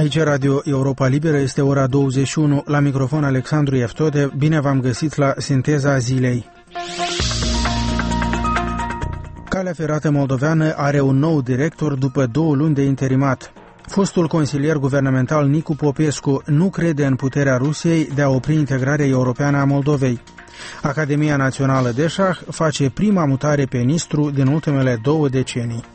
Aici Radio Europa Liberă, este ora 21, la microfon Alexandru Eftode. Bine v-am găsit la Sinteza Zilei. Calea ferată moldoveană are un nou director după 2 luni de interimat. Fostul consilier guvernamental Nicu Popescu nu crede în puterea Rusiei de a opri integrarea europeană a Moldovei. Academia Națională de Șah face prima mutare pe Nistru din ultimele 2 decenii.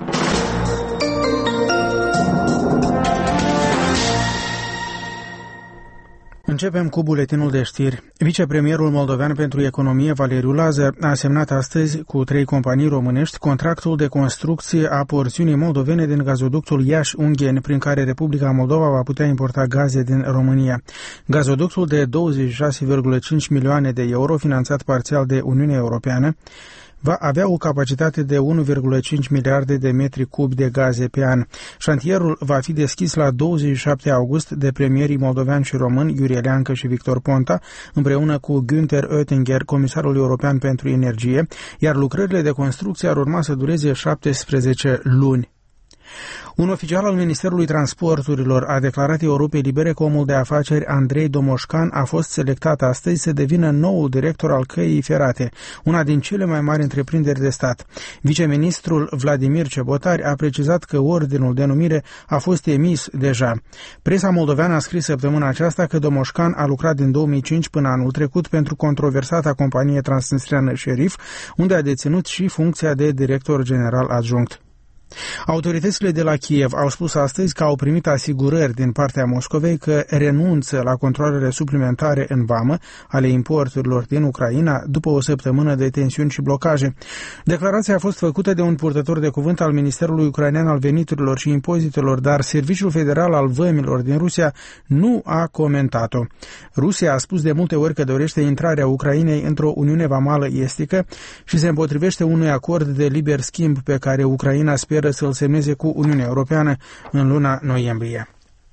Începem cu buletinul de știri. Vicepremierul moldovean pentru economie, Valeriu Lazar, a semnat astăzi cu 3 companii românești contractul de construcție a porțiunii moldovene din gazoductul Iași-Ungheni, prin care Republica Moldova va putea importa gaze din România. Gazoductul de 26,5 milioane de euro, finanțat parțial de Uniunea Europeană, va avea o capacitate de 1,5 miliarde de metri cubi de gaze pe an. Șantierul va fi deschis la 27 august de premierii moldoveani și români Iurie Leancă și Victor Ponta, împreună cu Günther Oettinger, comisarul european pentru energie, iar lucrările de construcție ar urma să dureze 17 luni. Un oficial al Ministerului Transporturilor a declarat Europei Libere că omul de afaceri Andrei Domoșcan a fost selectat astăzi să devină noul director al căii ferate, una din cele mai mari întreprinderi de stat. Viceministrul Vladimir Cebotari a precizat că ordinul de numire a fost emis deja. Presa moldoveană a scris săptămâna aceasta că Domoșcan a lucrat din 2005 până anul trecut pentru controversata companie transnistriană Sheriff, unde a deținut și funcția de director general adjunct. Autoritățile de la Kiev au spus astăzi că au primit asigurări din partea Moscovei că renunță la controalele suplimentare în vamă ale importurilor din Ucraina după o săptămână de tensiuni și blocaje. Declarația a fost făcută de un purtător de cuvânt al Ministerului Ucrainean al Veniturilor și Impozitelor, dar Serviciul Federal al Vămilor din Rusia nu a comentat-o. Rusia a spus de multe ori că dorește intrarea Ucrainei într-o uniune vamală estică și se împotrivește unui acord de liber schimb pe care Ucraina speră să-l semneze cu Uniunea Europeană în luna noiembrie.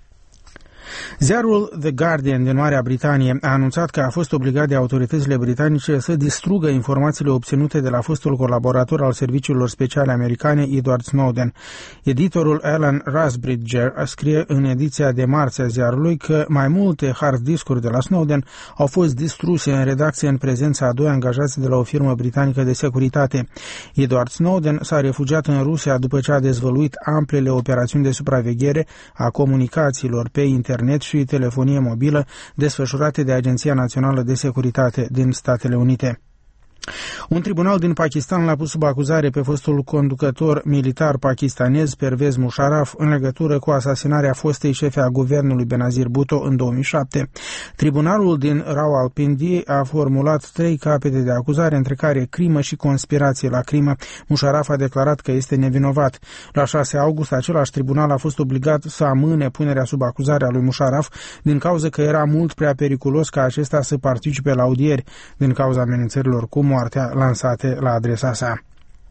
Ziarul The Guardian din Marea Britanie a anunțat că a fost obligat de autoritățile britanice să distrugă informațiile obținute de la fostul colaborator al serviciilor speciale americane Edward Snowden. Editorul Alan Rusbridger scrie în ediția de marți a ziarului că mai multe hard discuri de la Snowden au fost distruse în redacție în prezența a 2 angajați de la o firmă britanică de securitate. Edward Snowden s-a refugiat în Rusia după ce a dezvăluit amplele operațiuni de supraveghere a comunicațiilor pe internet și telefonie mobilă desfășurate de Agenția Națională de Securitate din Statele Unite. Un tribunal din Pakistan l-a pus sub acuzare pe fostul conducător militar pakistanez Pervez Musharraf în legătură cu asasinarea fostei șefe a guvernului Benazir Bhutto în 2007. Tribunalul din Rawalpindi a formulat 3 capete de acuzare, între care crimă și conspirație la crimă. Musharraf a declarat că este nevinovat. La 6 august, același tribunal a fost obligat să amâne punerea sub acuzare a lui Musharraf din cauza că era mult prea periculos ca acesta să participe la audieri din cauza amenințărilor cu moartea lansate la adresa sa.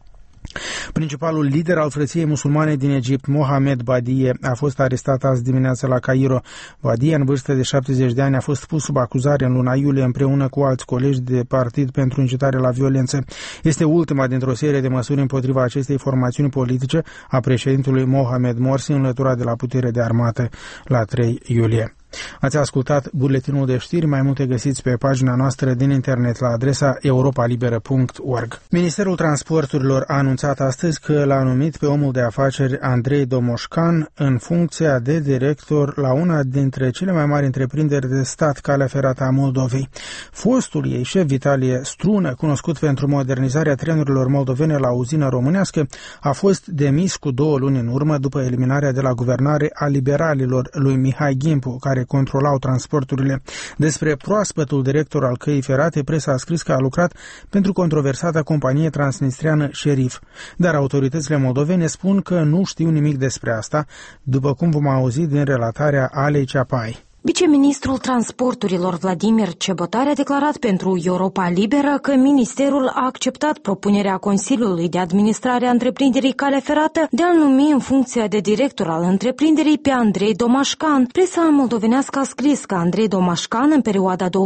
Principalul lider al frăției musulmane din Egipt, Mohamed Badie, a fost arestat azi dimineață la Cairo. Badie, în vârstă de 70 de ani, a fost pus sub acuzare în luna iulie împreună cu alți colegi de partid pentru incitare la violență. Este ultima dintr-o serie de măsuri împotriva acestei formațiuni politice a președintelui Mohamed Morsi, înlăturat de la putere de armată la 3 iulie. Ați ascultat buletinul de știri, mai multe găsiți pe pagina noastră din internet la adresa europalibera.org. Ministerul Transporturilor a anunțat astăzi că l-a numit pe omul de afaceri Andrei Domoșcan în funcția de director la una dintre cele mai mari întreprinderi de stat, Calea Ferată a Moldovei. Fostul ei șef, Vitalie Strună, cunoscut pentru modernizarea trenurilor moldovene la uzină românească, a fost demis cu 2 luni în urmă după eliminarea de la guvernare a liberalilor lui Mihai Gimpu, care controlau transporturile. Despre proaspătul director al căii ferate, presa a scris că a lucrat pentru controversata companie transnistriană Sheriff, dar autoritățile moldovene spun că nu știu nimic despre asta, după cum vom auzi din relatarea Alei Ceapai. Viceministrul Transporturilor Vladimir Cebotari a declarat pentru Europa Liberă că ministerul a acceptat propunerea Consiliului de Administrare a întreprinderii Calea Ferată de a-l numi în funcția de director al întreprinderii pe Andrei Domașcan. Presa moldovenească a scris că Andrei Domașcan, în perioada 2005-2012,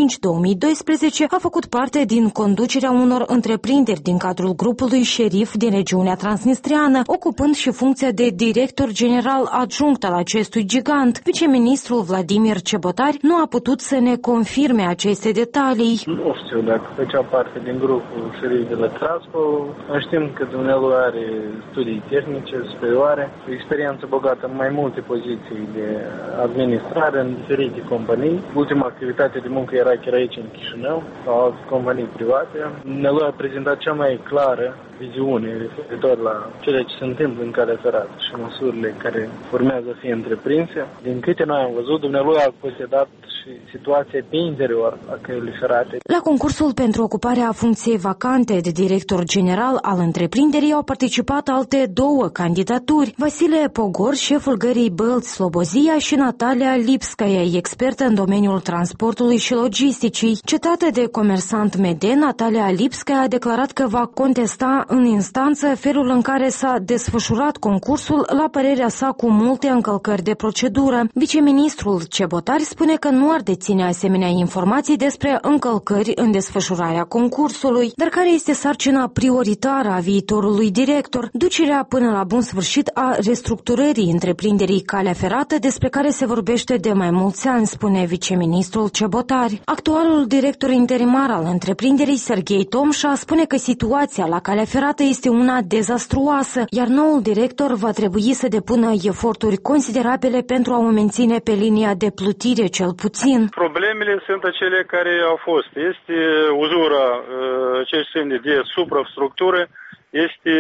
a făcut parte din conducerea unor întreprinderi din cadrul grupului Șerif din regiunea transnistriană, ocupând și funcția de director general adjunct al acestui gigant. Viceministrul Vladimir Cebotari nu a putut să ne confirme aceste detalii. Nu știu dacă făcea parte din grupul Șerif de la Trasco. Știm că dumnealui are studii tehnice superioare, experiență bogată în mai multe poziții de administrare în diferite companii. Ultima activitate de muncă era chiar aici în Chișinău, la alte companii private. Dumnealui a prezentat cea mai clară viziune referitor la cele ce se întâmplă în Calea Ferată și măsurile care urmează să fie întreprinse. Din câte noi am văzut, dumnealui a posedat și situația pe interior a Căilii Ferate. La concursul pentru ocuparea funcției vacante de director general al întreprinderii au participat alte două candidaturi: Vasile Pogor, șeful gării Bălți-Slobozia, și Natalia Lipskaya, expertă în domeniul transportului și logisticii. Citată de Comersant Meden, Natalia Lipskaya a declarat că va contesta în instanță felul în care s-a desfășurat concursul, la părerea sa cu multe încălcări de procedură. Viceministrul Cebotari spune că nu ar deține asemenea informații despre încălcări în desfășurarea concursului. Dar care este sarcina prioritară a viitorului director? Ducerea până la bun sfârșit a restructurării întreprinderii Calea Ferată, despre care se vorbește de mai mulți ani, spune viceministrul Cebotari. Actualul director interimar al întreprinderii, Serghei Tomșa, spune că situația la Calea Ferată este una dezastruoasă, iar noul director va trebui să depună eforturi considerabile pentru a o menține pe linia de plutire cel puțin. Problemele sunt acele care au fost. Este uzura ce ține de suprastructură, este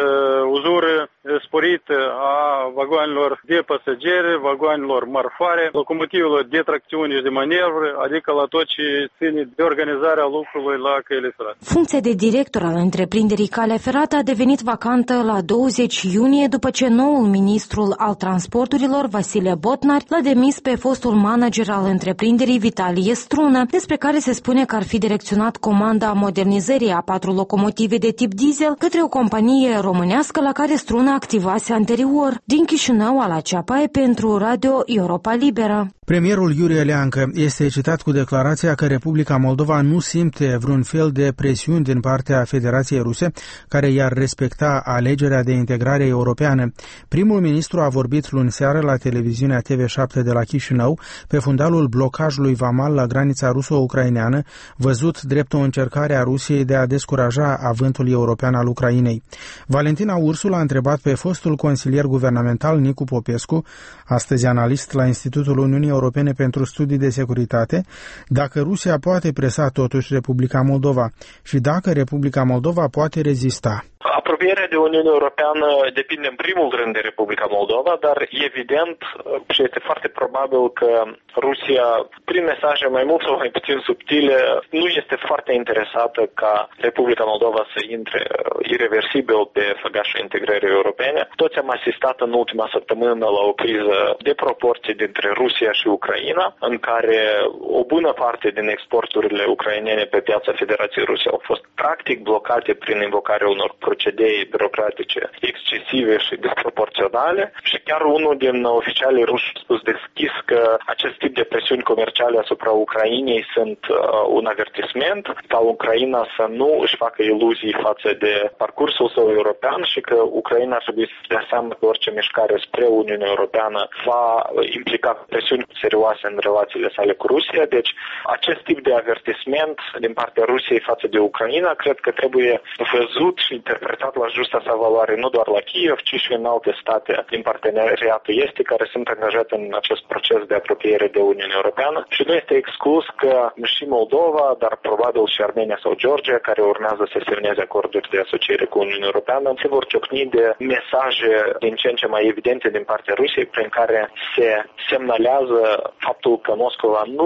uzură sporită a vagoanelor de pasageri, vagoanelor marfare, locomotivelor de tracțiune și de manevră, adică la tot ce ține de organizarea lucrului la căile ferate. Funcția de director al întreprinderii Calea Ferată a devenit vacantă la 20 iunie după ce noul ministrul al transporturilor, Vasile Botnar, l-a demis pe fostul manager al întreprinderii, Vitalie Strună, despre care se spune că ar fi direcționat comanda modernizării a 4 locomotive de tip diesel către o companie românească la care Strună activase anterior. Din Chișinău, Ala Ceapai, pentru Radio Europa Liberă. Premierul Iurie Leancă este citat cu declarația că Republica Moldova nu simte vreun fel de presiuni din partea Federației Ruse care i-ar respecta alegerea de integrare europeană. Primul ministru a vorbit luni seară la televiziunea TV7 de la Chișinău pe fundalul blocajului vamal la granița ruso-ucraineană, văzut drept o încercare a Rusiei de a descuraja avântul european al Ucrainei. Valentina Ursul a întrebat pe fostul consilier guvernamental Nicu Popescu, astăzi analist la Institutul Uniunii Europene pentru Studii de Securitate, dacă Rusia poate presa totuși Republica Moldova și dacă Republica Moldova poate rezista. Apropierea de Uniunea Europeană depinde în primul rând de Republica Moldova, dar evident și este foarte probabil că Rusia, prin mesaje mai mult sau mai puțin subtile, nu este foarte interesată ca Republica Moldova să intre irreversibil pe făgașul integrării europene. Toți am asistat în ultima săptămână la o criză de proporții dintre Rusia și Ucraina, în care o bună parte din exporturile ucrainene pe piața Federației Ruse au fost practic blocate prin invocarea unor procedee birocratice excesive și disproporționale și chiar unul din oficialii ruși a spus deschis că acest tip de presiuni comerciale asupra Ucrainei sunt un avertisment ca Ucraina să nu își facă iluzii față de parcursul său european și că Ucraina ar trebui să dea seama că orice mișcare spre Uniunea Europeană va implica presiuni serioase în relațiile sale cu Rusia. Deci acest tip de avertisment din partea Rusiei față de Ucraina cred că trebuie văzut și interpretat la justa sa valoare nu doar la Kiev, ci și în alte state din parteneriatul estic care sunt angajate în acest proces de apropiere de Uniunea Europeană și nu este exclus că și Moldova, dar probabil și Armenia sau Georgia, care urmează să semneze acorduri de asociere cu Uniunea Europeană, se vor ciocni de mesaje din ce în ce mai evidente din partea Rusiei prin care se semnalează faptul că Moscova nu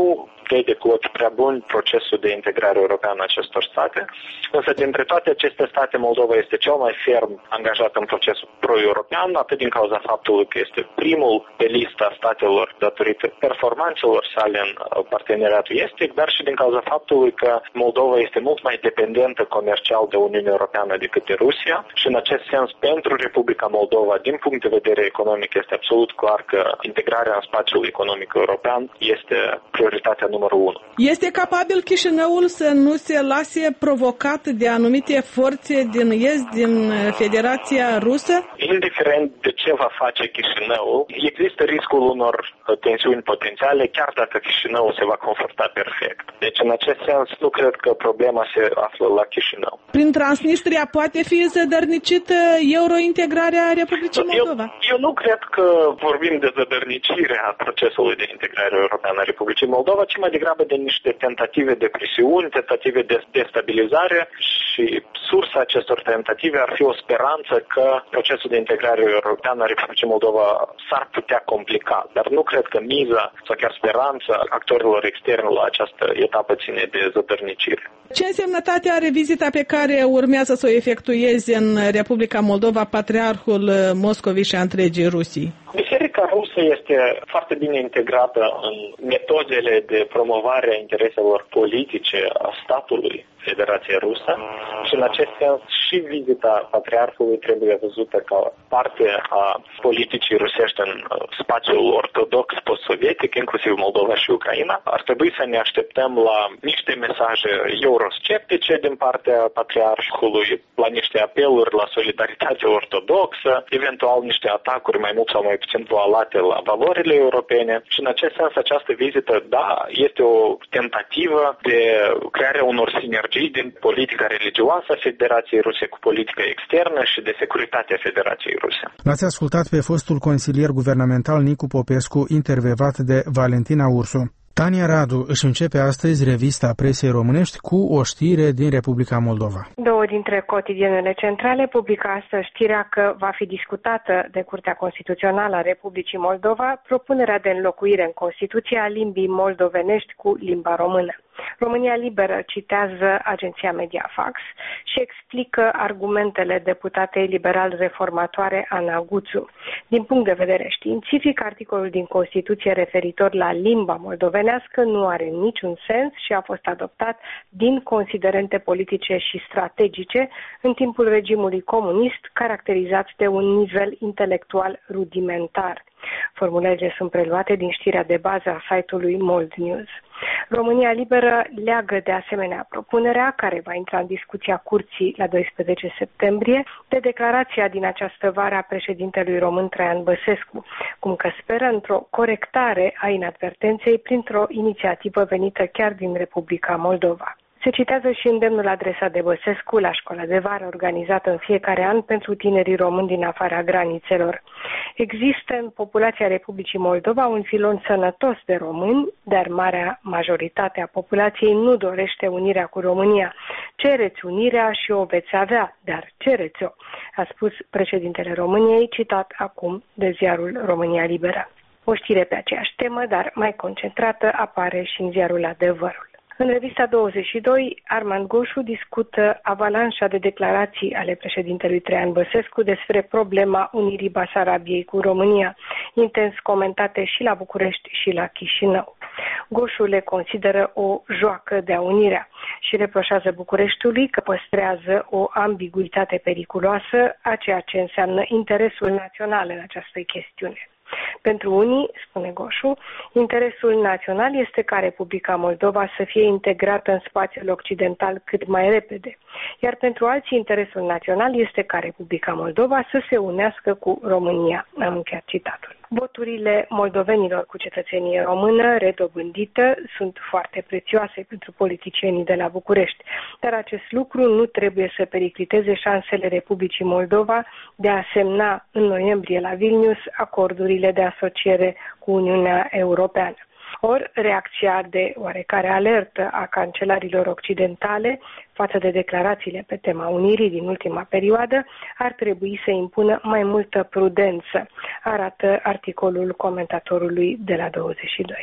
vede cu ochi prea buni procesul de integrare europeană a acestor state, însă dintre toate aceste state, Moldova este cel mai ferm angajat în procesul pro-european, atât din cauza faptului că este primul pe lista statelor datorită performanțelor sale în parteneriatul estic, dar și din cauza faptului că Moldova este mult mai dependentă comercial de Uniunea Europeană decât de Rusia și în acest sens pentru Republica Moldova, din punct de vedere economic, este absolut clar că integrarea în spațiul economic european este prioritatea numărul 1. Este capabil Chișinăul să nu se lase provocat de anumite forțe din est, din Federația Rusă? Indiferent de ce va face Chișinăul, există riscul unor tensiuni potențiale, chiar dacă Chișinăul se va comporta perfect. Deci, în acest sens, nu cred că problema se află la Chișinău. Prin Transnistria poate fi zădărnicită eurointegrarea Republicii Moldova? Eu nu cred că vorbim de zădărnicirea procesului de integrare europeană a Republicii Moldova, ci mai degrabă de niște tentative de presiuni, tentative de destabilizare și sursa acestor tentative ar fi o speranță că procesul de integrare europeană a Republicii Moldova s-ar putea complica, dar nu cred că miza sau chiar speranța actorilor externi la această etapă ține de zădărnicire. Ce însemnătate are vizita pe care urmează să o efectueze în Republica Moldova Patriarhul Moscovei și a întregii Rusii? Biserica rusă este foarte bine integrată în metodele de promovare a intereselor politice a statului Federației Rusă și în acest sens și vizita Patriarhului trebuie văzută ca parte a politicii rusești în spațiul ortodox post-sovietic, inclusiv Moldova și Ucraina. Ar trebui să ne așteptăm la niște mesaje eurosceptice din partea Patriarhului, la niște apeluri la solidaritate ortodoxă, eventual niște atacuri mai mult sau mai puțin voalate la valorile europene și în acest sens această vizită, da, este o tentativă de crearea unor sinergii din politica religioasă a Federației Ruse cu politica externă și de securitate a Federației Ruse. L-ați ascultat pe fostul consilier guvernamental Nicu Popescu, intervievat de Valentina Ursu. Tania Radu își începe astăzi revista presei românești cu o știre din Republica Moldova. Două dintre cotidienele centrale publică astăzi știrea că va fi discutată de Curtea Constituțională a Republicii Moldova propunerea de înlocuire în Constituție a limbii moldovenești cu limba română. România Liberă citează agenția Mediafax și explică argumentele deputatei liberal-reformatoare Ana Guțu. Din punct de vedere științific, articolul din Constituție referitor la limba moldovenească nu are niciun sens și a fost adoptat din considerente politice și strategice în timpul regimului comunist, caracterizat de un nivel intelectual rudimentar. Formulele sunt preluate din știrea de bază a site-ului Mold News. România Liberă leagă de asemenea propunerea, care va intra în discuția curții la 12 septembrie, de declarația din această vară a președintelui român Traian Băsescu, cum că speră într-o corectare a inadvertenței printr-o inițiativă venită chiar din Republica Moldova. Se citează și îndemnul adresat de Băsescu la școala de vară organizată în fiecare an pentru tinerii români din afara granițelor. Există în populația Republicii Moldova un filon sănătos de români, dar marea majoritate a populației nu dorește unirea cu România. Cereți unirea și o veți avea, dar cereți-o, a spus președintele României, citat acum de ziarul România Liberă. O știre pe aceeași temă, dar mai concentrată, apare și în ziarul Adevărul. În revista 22, Armand Goșu discută avalanșa de declarații ale președintelui Traian Băsescu despre problema unirii Basarabiei cu România, intens comentate și la București și la Chișinău. Goșu le consideră o joacă de-a unirea și reproșează Bucureștiului că păstrează o ambiguitate periculoasă a ceea ce înseamnă interesul național în această chestiune. Pentru unii, spune Goșu, interesul național este ca Republica Moldova să fie integrată în spațiul occidental cât mai repede, iar pentru alții interesul național este ca Republica Moldova să se unească cu România. Am încheiat citatul. Voturile moldovenilor cu cetățenie română redobândită sunt foarte prețioase pentru politicienii de la București, dar acest lucru nu trebuie să pericliteze șansele Republicii Moldova de a semna în noiembrie la Vilnius acordurile de asociere cu Uniunea Europeană. Ori reacția de oarecare alertă a cancelarilor occidentale față de declarațiile pe tema unirii din ultima perioadă ar trebui să impună mai multă prudență, arată articolul comentatorului de la 22.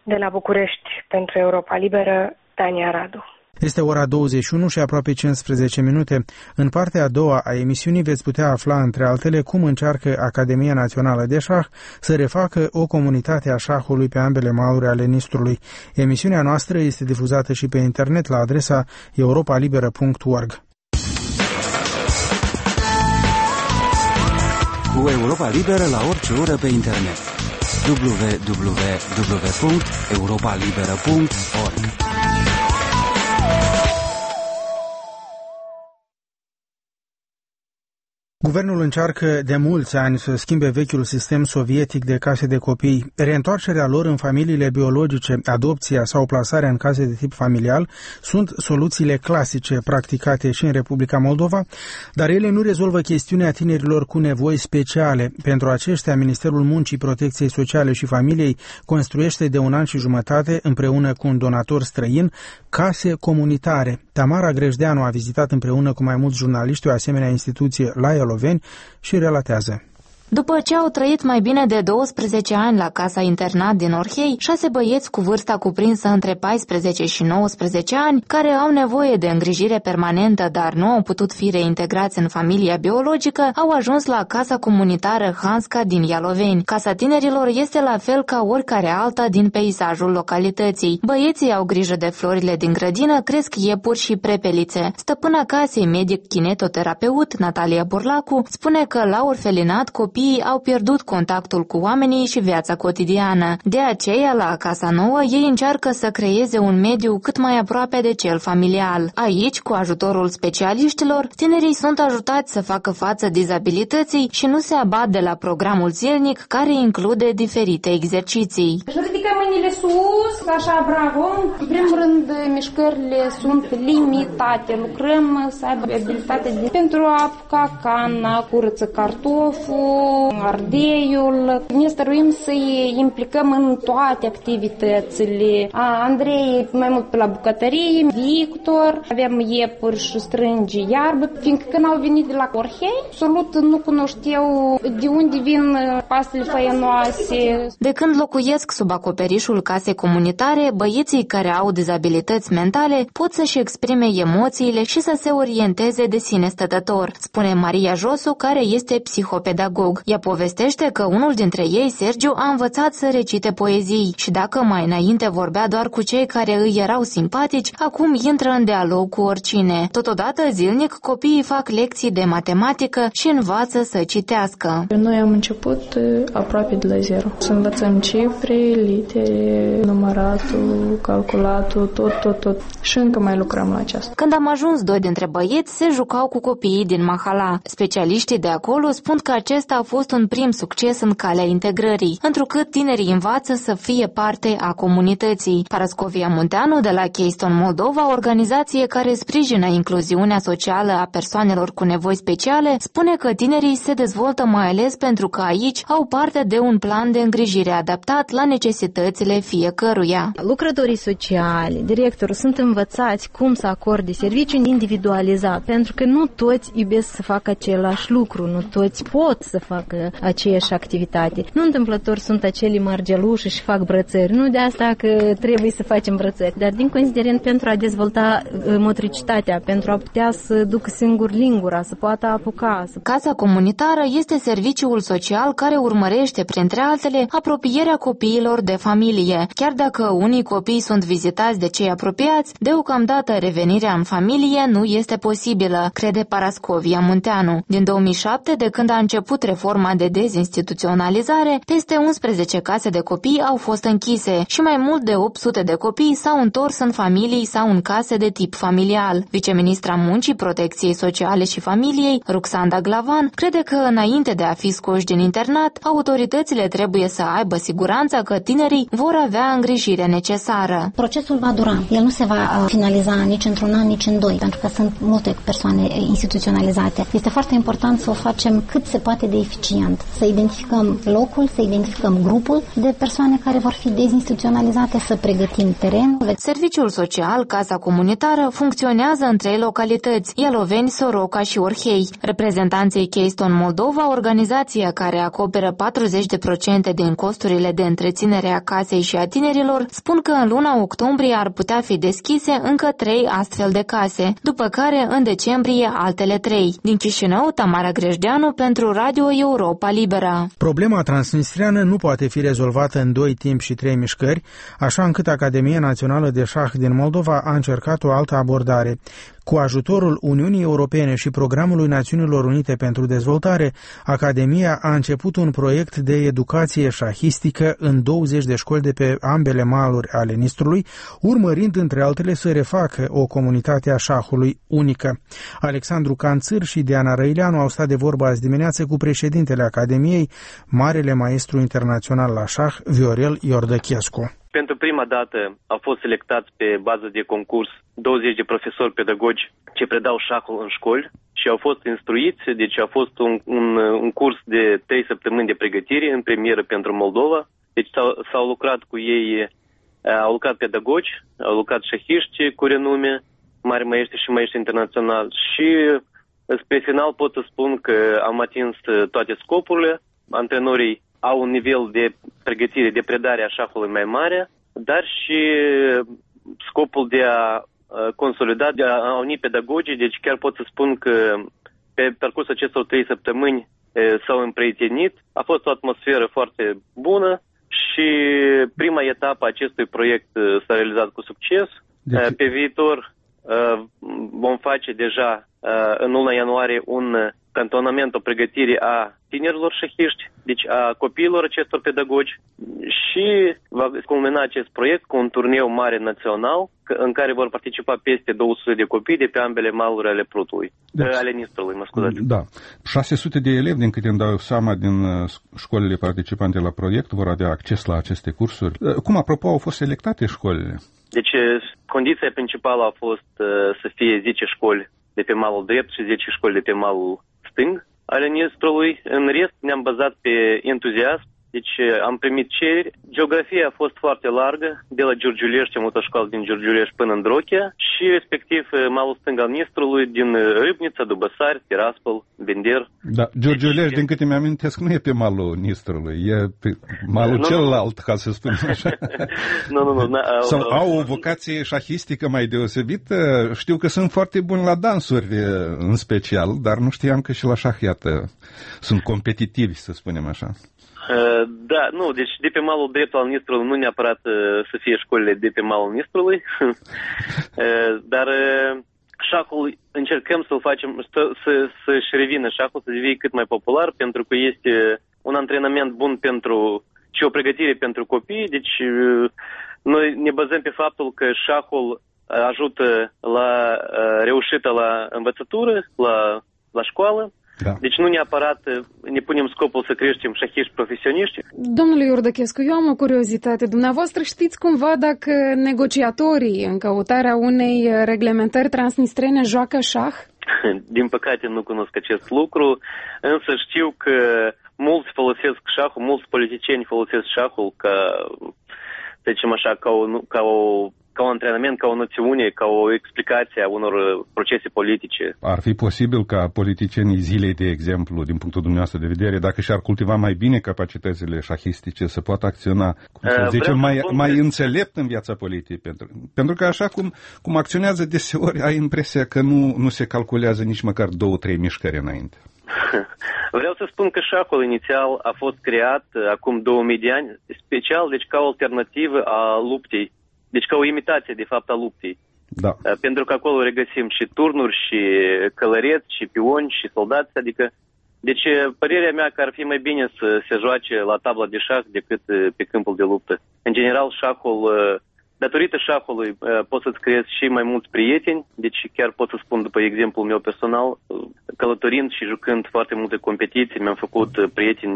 De la București, pentru Europa Liberă, Tania Radu. Este ora 21 și aproape 15 minute. În partea a doua a emisiunii veți putea afla, între altele, cum încearcă Academia Națională de Șah să refacă o comunitate a șahului pe ambele maluri ale Nistrului. Emisiunea noastră este difuzată și pe internet la adresa europalibera.org. Cu Europa Liberă la orice oră pe internet. www.europalibera.org. Guvernul încearcă de mulți ani să schimbe vechiul sistem sovietic de case de copii. Reîntoarcerea lor în familiile biologice, adopția sau plasarea în case de tip familial sunt soluțiile clasice practicate și în Republica Moldova, dar ele nu rezolvă chestiunea tinerilor cu nevoi speciale. Pentru aceștia, Ministerul Muncii, Protecției Sociale și Familiei construiește de 1 an și jumătate, împreună cu un donator străin, case comunitare. Tamara Grejdeanu a vizitat împreună cu mai mulți jurnaliști o asemenea instituție la Ialoveni și relatează. După ce au trăit mai bine de 12 ani la casa internat din Orhei, 6 băieți cu vârsta cuprinsă între 14 și 19 ani, care au nevoie de îngrijire permanentă, dar nu au putut fi reintegrați în familia biologică, au ajuns la casa comunitară Hanska din Ialoveni. Casa tinerilor este la fel ca oricare alta din peisajul localității. Băieții au grijă de florile din grădină, cresc iepuri și prepelițe. Stăpâna casei, medic kinetoterapeut Natalia Burlacu, spune că la orfelinat copiii au pierdut contactul cu oamenii și viața cotidiană. De aceea, la Casa Nouă, ei încearcă să creeze un mediu cât mai aproape de cel familial. Aici, cu ajutorul specialiștilor, tinerii sunt ajutați să facă față dizabilității și nu se abat de la programul zilnic, care include diferite exerciții. Ridicăm mâinile sus, așa, bravo. În primul rând, mișcările sunt limitate. Lucrăm să aibă abilitate pentru a apuca cana, curăță cartoful, ardeiul. Ne stăruim să-i implicăm în toate activitățile. Andrei mai mult pe la bucătărie, Victor, avem iepuri și strângi iarbă, fiindcă când au venit de la Orhei, absolut nu cunoșteau de unde vin pastele făinoase. De când locuiesc sub acoperișul casei comunitare, băieții care au dizabilități mentale pot să-și exprime emoțiile și să se orienteze de sine stătător, spune Maria Josu, care este psihopedagog. Ea povestește că unul dintre ei, Sergiu, a învățat să recite poezii și dacă mai înainte vorbea doar cu cei care îi erau simpatici, acum intră în dialog cu oricine. Totodată, zilnic, copiii fac lecții de matematică și învață să citească. Noi am început aproape de la zero. Să învățăm cifre, litere, număratul, calculatul, tot. Și încă mai lucrăm la aceasta. Când am ajuns, 2 dintre băieți se jucau cu copiii din Mahala. Specialiștii de acolo spun că acesta a fost un prim succes în calea integrării, întrucât tinerii învață să fie parte a comunității. Parascovia Munteanu de la Keystone Moldova, organizație care sprijină incluziunea socială a persoanelor cu nevoi speciale, spune că tinerii se dezvoltă mai ales pentru că aici au parte de un plan de îngrijire adaptat la necesitățile fiecăruia. Lucrătorii sociali, directorul sunt învățați cum să acorde serviciu individualizat, pentru că nu toți iubesc să facă același lucru, nu toți pot să facă aceeași activitate. Nu întâmplător sunt acele mărgeluși și fac brățări, nu de asta că trebuie să facem brățări, dar din considerent pentru a dezvolta motricitatea, pentru a putea să ducă singur lingura, să poată apuca. Casa comunitară este serviciul social care urmărește, printre altele, apropierea copiilor de familie. Chiar dacă unii copii sunt vizitați de cei apropiați, deocamdată revenirea în familie nu este posibilă, crede Parascovia Munteanu. Din 2007, de când a început reforma de dezinstituționalizare, peste 11 case de copii au fost închise și mai mult de 800 de copii s-au întors în familii sau în case de tip familial. Viceministra Muncii, Protecției Sociale și Familiei, Ruxanda Glavan, crede că înainte de a fi scoși din internat, autoritățile trebuie să aibă siguranța că tinerii vor avea îngrijire necesară. Procesul va dura. El nu se va finaliza nici într-un an, nici în 2, pentru că sunt multe persoane instituționalizate. Este foarte important să o facem cât se poate de suficient. Să identificăm locul, să identificăm grupul de persoane care vor fi dezinstituționalizate, să pregătim terenul. Serviciul social, Casa Comunitară, funcționează în 3 localități, Ialoveni, Soroca și Orhei. Reprezentanții Keystone Moldova, organizația care acoperă 40% din costurile de întreținere a casei și a tinerilor, spun că în luna octombrie ar putea fi deschise încă 3 astfel de case, după care în decembrie altele 3. Din Chișinău, Tamara Grejdeanu pentru Radio Europa Liberă. Problema transnistriană nu poate fi rezolvată în 2 timpi și 3 mișcări, așa încât Academia Națională de Șah din Moldova a încercat o altă abordare. Cu ajutorul Uniunii Europene și Programului Națiunilor Unite pentru Dezvoltare, Academia a început un proiect de educație șahistică în 20 de școli de pe ambele maluri ale Nistrului, urmărind între altele să refacă o comunitate a șahului unică. Alexandru Canțâr și Diana Răileanu au stat de vorbă azi dimineață cu președintele Academiei, marele maestru internațional la șah, Viorel Iordăchescu. Pentru prima dată au fost selectați pe bază de concurs 20 de profesori pedagogi ce predau șahul în școli și au fost instruiți, deci a fost un curs de 3 săptămâni de pregătire în premieră pentru Moldova. Deci s-au lucrat cu ei, au lucrat pedagogi, au lucrat șahiști cu renume, mari maestri și maestri internaționali și spre final pot să spun că am atins toate scopurile. Antrenorii au un nivel de pregătire, de predare a șahului mai mare, dar și scopul de a consolida, de a uni pedagogii. Deci chiar pot să spun că pe parcursul acestor 3 săptămâni s-au împrietenit. A fost o atmosferă foarte bună și prima etapă a acestui proiect s-a realizat cu succes. Pe viitor vom face deja în luna ianuarie un cantonament, o pregătire a tinerilor șahiști, deci a copiilor acestor pedagogi și va culmina acest proiect cu un turneu mare național în care vor participa peste 200 de copii de pe ambele maluri ale Prutului, ale Nistrului, mă scuzați. Da, 600 de elevi, din câte îmi dau seama, din școlile participante la proiect vor avea acces la aceste cursuri. Cum, apropo, au fost selectate școlile? Deci, condiția principală a fost să fie 10 școli de pe malul drept și 10 școli de pe malul stâng ale Nistrului. În rest ne-am bazat pe entuziasm, deci am primit cereri. Geografia a fost foarte largă, de la Giurgiulești, am avut o școală din Giurgiulești până în Drochea și respectiv malul stâng al Nistrului, din Râbnița, Dubăsari, Tiraspol, Bender. Da, Giurgiulești, din câte mi-amintesc, nu e pe malul Nistrului, e pe malul celălalt, ca să spunem așa. Nu. Sau au o vocație șahistică mai deosebită? Știu că sunt foarte buni la dansuri în special, dar nu știam că și la șah, iată, sunt competitivi, să spunem așa. Da, nu, deci de pe malul drept al Nistrului nu neapărat să fie școlile de pe malul Nistrului, dar șahul încercăm să-l facem, să-și revină șahul, să devină cât mai popular, pentru că este un antrenament bun pentru și o pregătire pentru copii, deci noi ne bazăm pe faptul că șahul ajută la reușită la învățătură, la școală. Da. Deci nu neapărat ne punem scopul să creștem șahiști profesioniști. Domnule Iordăchescu, eu am o curiozitate. Dumneavoastră știți cumva dacă negociatorii în căutarea unei reglementări transnistrene joacă șah? Din păcate nu cunosc acest lucru, însă știu că mulți folosesc șahul, mulți politicieni folosesc șahul ca, să zicem așa, ca un antrenament, ca o noțiune, ca o explicație a unor procese politice. Ar fi posibil ca politicienii zilei, de exemplu, din punctul dumneavoastră de vedere, dacă și-ar cultiva mai bine capacitățile șahistice, să poată acționa, cum să zicem, mai înțelept în viața politică? Pentru că așa cum acționează deseori, ai impresia că nu se calculează nici măcar 2-3 mișcări înainte. Vreau să spun că șahul inițial a fost creat acum 2000 de ani, special, deci ca o alternativă a luptei. Deci ca o imitație, de fapt, a luptei. Da. Pentru că acolo regăsim și turnuri, și călăreți, și pioni, și soldați. Adică, deci, părerea mea că ar fi mai bine să se joace la tabla de șah decât pe câmpul de luptă. În general, șahul, datorită șahului, poți să-ți creezi și mai mulți prieteni. Deci, chiar pot să spun, după exemplul meu personal, călătorind și jucând foarte multe competiții, mi-am făcut prieteni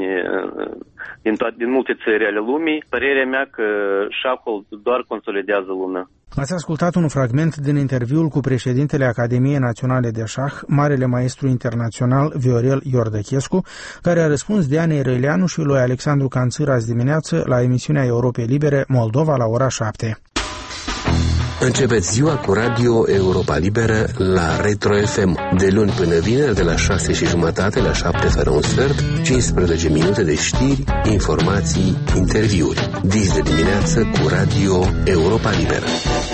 din multe țări ale lumii. Părerea mea că șahul doar consolidează lumea. Ați ascultat un fragment din interviul cu președintele Academiei Naționale de Șah, marele maestru internațional Viorel Iordăchescu, care a răspuns Dianei Răileanu și lui Alexandru Canțâr azi dimineață la emisiunea Europei Libere Moldova la ora 7. Începeți ziua cu Radio Europa Liberă la Retro FM, de luni până vineri de la 6:30 la 7 fără un sfert, 15 minute de știri, informații, interviuri. Dis de dimineață cu Radio Europa Liberă.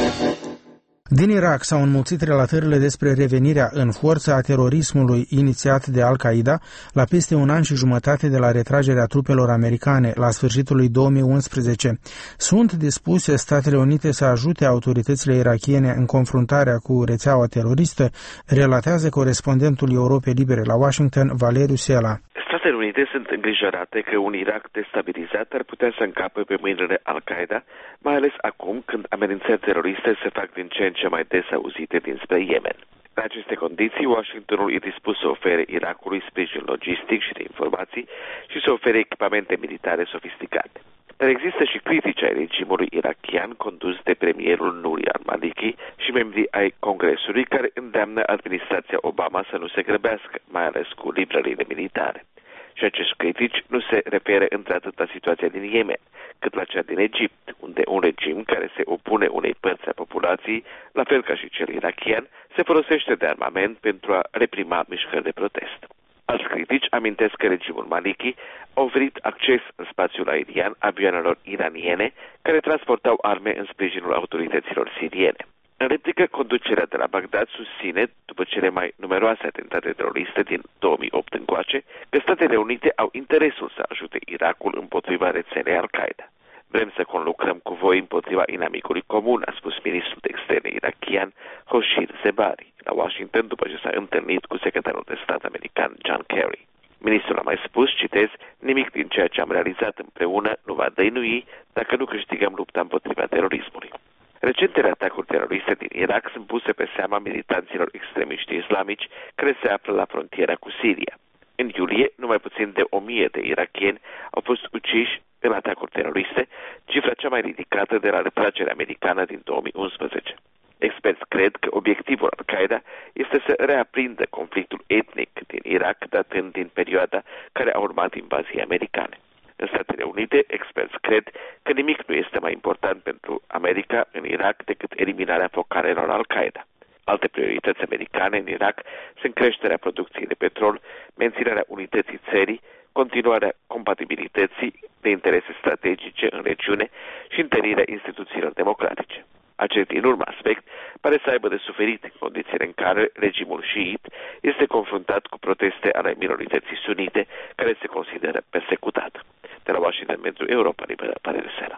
Din Irak s-au înmulțit relatările despre revenirea în forță a terorismului inițiat de Al-Qaeda la peste un an și jumătate de la retragerea trupelor americane la sfârșitul lui 2011. Sunt dispuse Statele Unite să ajute autoritățile irakiene în confruntarea cu rețeaua teroristă, relatează corespondentul Europei Libere la Washington, Valeriu Sela. Statele Unite sunt îngrijorate că un Irak destabilizat ar putea să încapă pe mâinile Al-Qaeda, mai ales acum când amenințări teroriste se fac din ce în ce mai des auzite dinspre Yemen. În aceste condiții, Washingtonul e dispus să ofere Irakului sprijin logistic și de informații și să ofere echipamente militare sofisticate. Dar există și critici ai regimului irakian condus de premierul Nouri al-Maliki și membrii ai Congresului care îndeamnă administrația Obama să nu se grăbească, mai ales cu livrările militare. Și acești critici nu se referă într-atât la situația din Yemen, cât la cea din Egipt, unde un regim care se opune unei părți a populației, la fel ca și cel irakian, se folosește de armament pentru a reprima mișcări de protest. Alți critici amintesc că regimul Maliki a oferit acces în spațiul aerian avioanelor iraniene care transportau arme în sprijinul autorităților siriene. În replică, conducerea de la Bagdad susține, după cele mai numeroase atentate teroriste din 2008 încoace, că Statele Unite au interesul să ajute Irakul împotriva rețelei Al-Qaeda. Vrem să conlucrăm cu voi împotriva inamicului comun, a spus ministrul de externe irakian Hoshir Zebari la Washington după ce s-a întâlnit cu secretarul de stat american John Kerry. Ministrul a mai spus, citez, nimic din ceea ce am realizat împreună nu va dăinui dacă nu câștigăm lupta împotriva terorismului. Recentele atacuri teroriste din Irak sunt puse pe seama militanților extremiști islamici care se află la frontiera cu Siria. În iulie, numai puțin de 1000 de irakieni au fost uciși în atacuri teroriste, cifra cea mai ridicată de la retragerea americană din 2011. Experți cred că obiectivul Al-Qaeda este să reaprindă conflictul etnic din Irak datând din perioada care a urmat invaziei americane. În Statele Unite, experți cred că nimic nu este mai important pentru America în Irak decât eliminarea focarelor Al-Qaeda. Alte priorități americane în Irak sunt creșterea producției de petrol, menținerea unității țării, continuarea compatibilității de interese strategice în regiune și întărirea instituțiilor democratice. Acest din urmă aspect pare să aibă de suferit în condițiile în care regimul șiit este confruntat cu proteste ale minorității sunite care se consideră persecutată. De la Washington pentru Europa Liberă, Valeriu Sela.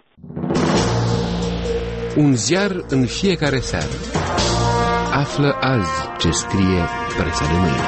Un ziar în fiecare seară. Află azi ce scrie presa de mâine.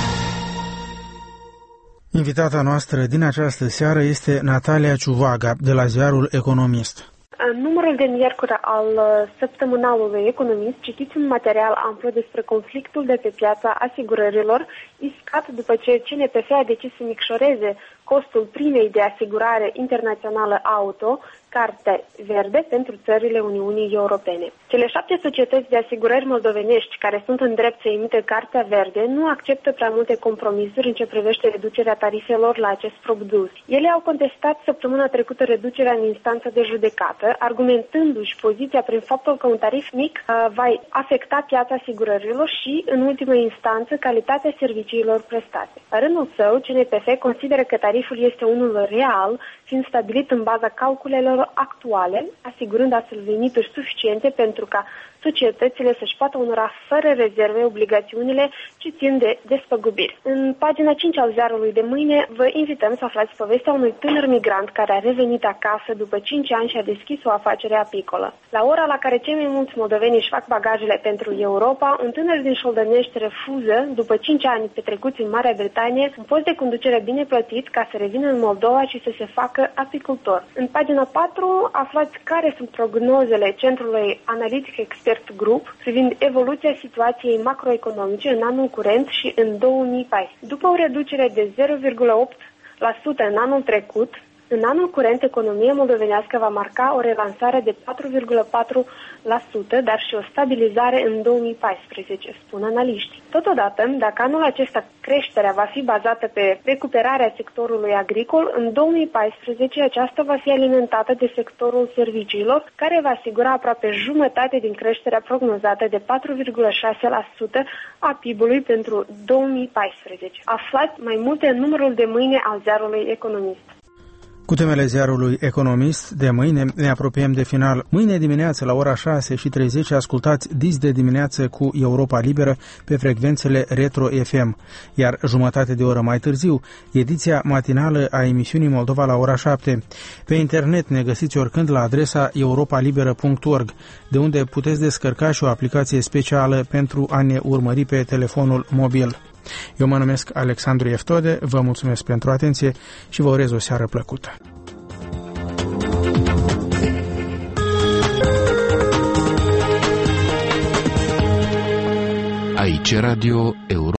Invitata noastră din această seară este Natalia Ciuvaga, de la ziarul Economist. În numărul de miercuri al săptămânalului Economist citiți un material amplu despre conflictul de pe piața asigurărilor iscat după ce CNPF a decis să micșoreze costul primei de asigurare internațională auto, Cartea Verde, pentru țările Uniunii Europene. Cele 7 societăți de asigurări moldovenești care sunt în drept să emite Cartea Verde nu acceptă prea multe compromisuri în ce privește reducerea tarifelor la acest produs. Ele au contestat săptămâna trecută reducerea în instanță de judecată, argumentându-și poziția prin faptul că un tarif mic va afecta piața asigurărilor și, în ultimă instanță, calitatea serviciilor prestate. La rândul său, CNPF consideră că tariful este unul real, fiind stabilit în baza calculelor actuale, asigurând astfel venituri suficiente pentru ca societățile să-și poată onora fără rezerve obligațiunile ce țin de despăgubiri. În pagina 5 al ziarului de mâine vă invităm să aflați povestea unui tânăr migrant care a revenit acasă după 5 ani și a deschis o afacere apicolă. La ora la care cei mai mulți moldoveni își fac bagajele pentru Europa, un tânăr din Șoldănești refuză, după 5 ani petrecuți în Marea Britanie, un post de conducere bine plătit ca să revină în Moldova și să se facă apicultor. În pagina 4 aflați care sunt prognozele Centrului Analitic Expert Group privind evoluția situației macroeconomice în anul curent și în 2014. După o reducere de 0,8% în anul trecut, În anul curent, economia moldovenească va marca o relansare de 4,4%, dar și o stabilizare în 2014, spun analiștii. Totodată, dacă anul acesta creșterea va fi bazată pe recuperarea sectorului agricol, în 2014 aceasta va fi alimentată de sectorul serviciilor, care va asigura aproape jumătate din creșterea prognozată de 4,6% a PIB-ului pentru 2014. Aflați mai multe în numărul de mâine al ziarului Economist. Cu temele ziarului Economist de mâine ne apropiem de final. Mâine dimineață la ora 6:30 ascultați Dis de dimineață cu Europa Liberă pe frecvențele Retro FM, iar jumătate de oră mai târziu ediția matinală a emisiunii Moldova la ora 7. Pe internet ne găsiți oricând la adresa europalibera.org, de unde puteți descărca și o aplicație specială pentru a ne urmări pe telefonul mobil. Eu mă numesc Alexandru Eftode, vă mulțumesc pentru atenție și vă urez o seară plăcută. Aici Radio Europa.